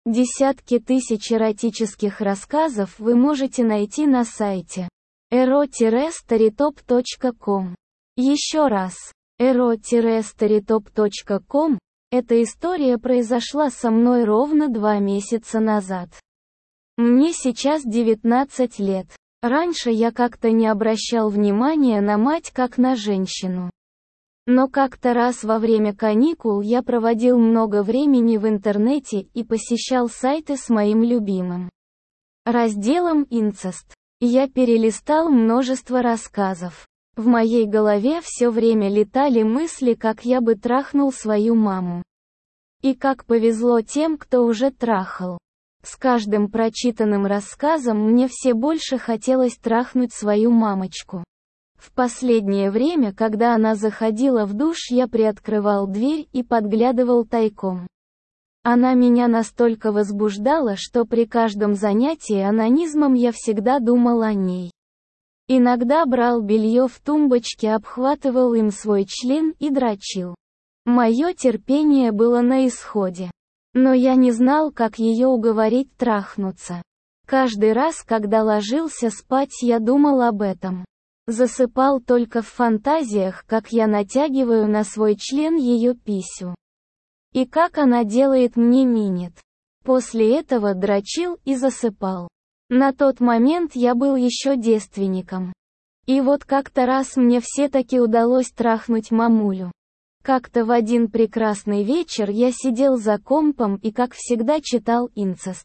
Десятки тысяч эротических рассказов вы можете найти на сайте ero-storytop.com. Еще раз, ero-storytop.com. Эта история произошла со мной ровно 2 месяца назад. Мне сейчас 19 лет. Раньше я как-то не обращал внимания на мать как на женщину. Но как-то раз во время каникул я проводил много времени в интернете и посещал сайты с моим любимым разделом «Инцест». Я перелистал множество рассказов. В моей голове все время летали мысли, как я бы трахнул свою маму. И как повезло тем, кто уже трахал. С каждым прочитанным рассказом мне все больше хотелось трахнуть свою мамочку. В последнее время, когда она заходила в душ, я приоткрывал дверь и подглядывал тайком. Она меня настолько возбуждала, что при каждом занятии онанизмом я всегда думал о ней. Иногда брал белье в тумбочке, обхватывал им свой член и дрочил. Мое терпение было на исходе. Но я не знал, как ее уговорить трахнуться. Каждый раз, когда ложился спать, я думал об этом. Засыпал только в фантазиях, как я натягиваю на свой член ее писю. И как она делает мне минет. После этого дрочил и засыпал. На тот момент я был еще девственником. И вот как-то раз мне все-таки удалось трахнуть мамулю. Как-то в один прекрасный вечер я сидел за компом и, как всегда, читал «Инцест».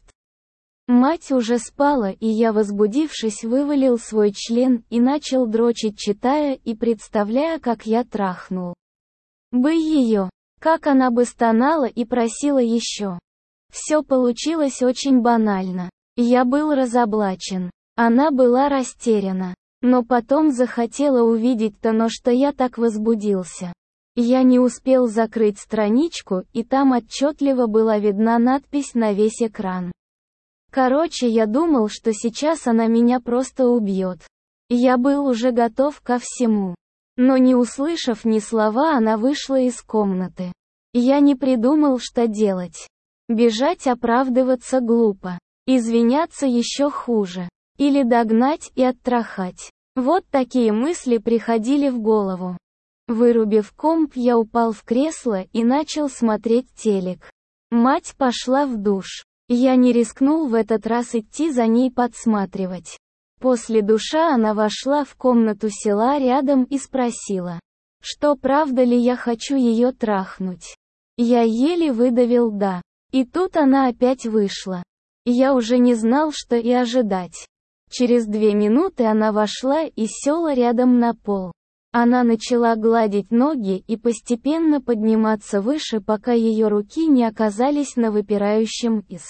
Мать уже спала, и я, возбудившись, вывалил свой член и начал дрочить, читая и представляя, как я трахнул бы ее, как она бы стонала и просила еще. Все получилось очень банально. Я был разоблачен. Она была растеряна. Но потом захотела увидеть то, на что я так возбудился. Я не успел закрыть страничку, и там отчетливо была видна надпись на весь экран. Короче, я думал, что сейчас она меня просто убьет. Я был уже готов ко всему. Но не услышав ни слова, она вышла из комнаты. Я не придумал, что делать. Бежать, оправдываться глупо. Извиняться еще хуже. Или догнать и оттрахать. Вот такие мысли приходили в голову. Вырубив комп, я упал в кресло и начал смотреть телек. Мать пошла в душ. Я не рискнул в этот раз идти за ней подсматривать. После душа она вошла в комнату, села рядом и спросила, что правда ли я хочу ее трахнуть. Я еле выдавил «да». И тут она опять вышла. Я уже не знал, что и ожидать. Через 2 минуты она вошла и села рядом на пол. Она начала гладить ноги и постепенно подниматься выше, пока ее руки не оказались на выпирающем из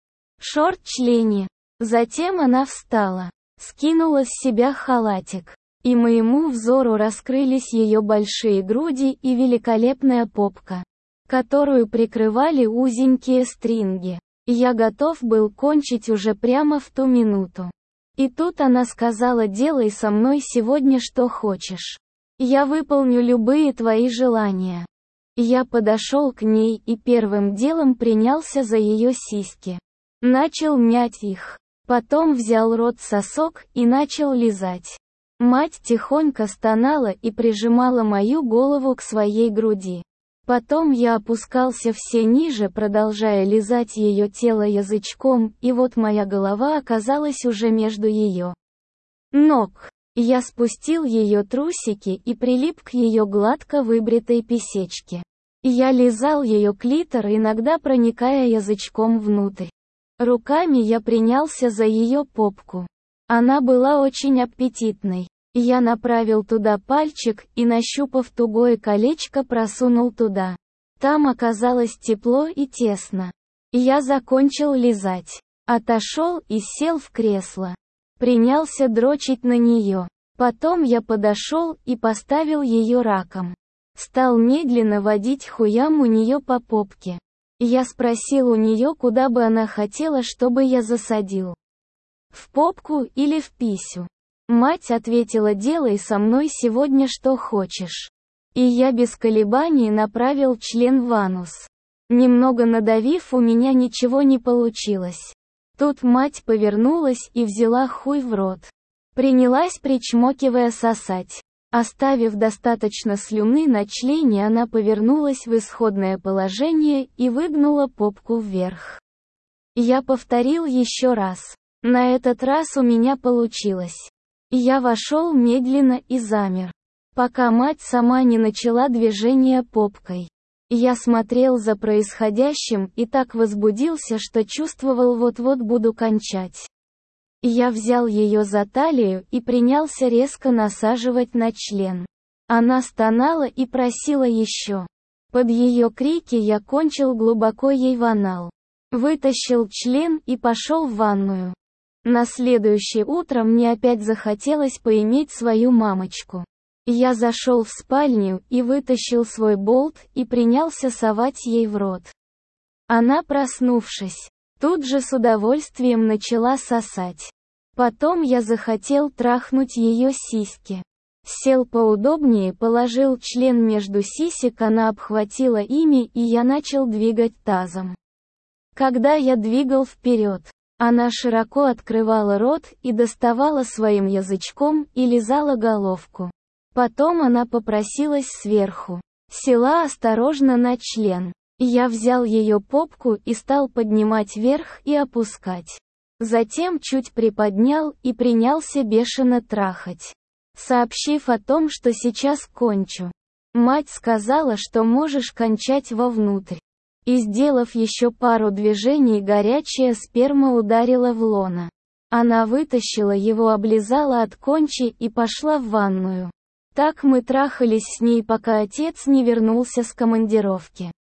шорт члене. Затем она встала, скинула с себя халатик, и моему взору раскрылись ее большие груди и великолепная попка, которую прикрывали узенькие стринги. Я готов был кончить уже прямо в ту минуту. И тут она сказала: «Делай со мной сегодня что хочешь. Я выполню любые твои желания». Я подошел к ней и первым делом принялся за ее сиськи. Начал мять их. Потом взял рот-сосок и начал лизать. Мать тихонько стонала и прижимала мою голову к своей груди. Потом я опускался все ниже, продолжая лизать ее тело язычком, и вот моя голова оказалась уже между ее ног. Я спустил ее трусики и прилип к ее гладко выбритой писечке. Я лизал ее клитор, иногда проникая язычком внутрь. Руками я принялся за ее попку. Она была очень аппетитной. Я направил туда пальчик и, нащупав тугое колечко, просунул туда. Там оказалось тепло и тесно. Я закончил лизать. Отошел и сел в кресло. Принялся дрочить на нее. Потом я подошел и поставил ее раком. Стал медленно водить хуям у нее по попке. Я спросил у нее, куда бы она хотела, чтобы я засадил. В попку или в писю. Мать ответила: «Делай со мной сегодня что хочешь». И я без колебаний направил член в анус. Немного надавив, у меня ничего не получилось. Тут мать повернулась и взяла хуй в рот. Принялась, причмокивая, сосать. Оставив достаточно слюны на члене, она повернулась в исходное положение и выгнула попку вверх. Я повторил еще раз. На этот раз у меня получилось. Я вошел медленно и замер, пока мать сама не начала движение попкой. Я смотрел за происходящим и так возбудился, что чувствовал, вот-вот буду кончать. Я взял ее за талию и принялся резко насаживать на член. Она стонала и просила еще. Под ее крики я кончил глубоко ей в анал. Вытащил член и пошел в ванную. На следующее утро мне опять захотелось поиметь свою мамочку. Я зашел в спальню и вытащил свой болт и принялся совать ей в рот. Она, проснувшись, тут же с удовольствием начала сосать. Потом я захотел трахнуть ее сиськи. Сел поудобнее, положил член между сисек, она обхватила ими, и я начал двигать тазом. Когда я двигал вперед, она широко открывала рот и доставала своим язычком и лизала головку. Потом она попросилась сверху. Села осторожно на член. Я взял ее попку и стал поднимать вверх и опускать. Затем чуть приподнял и принялся бешено трахать. Сообщив о том, что сейчас кончу, мать сказала, что можешь кончать вовнутрь. И, сделав еще пару движений, горячая сперма ударила в лоно. Она вытащила его, облизала от кончи и пошла в ванную. Так мы трахались с ней, пока отец не вернулся с командировки.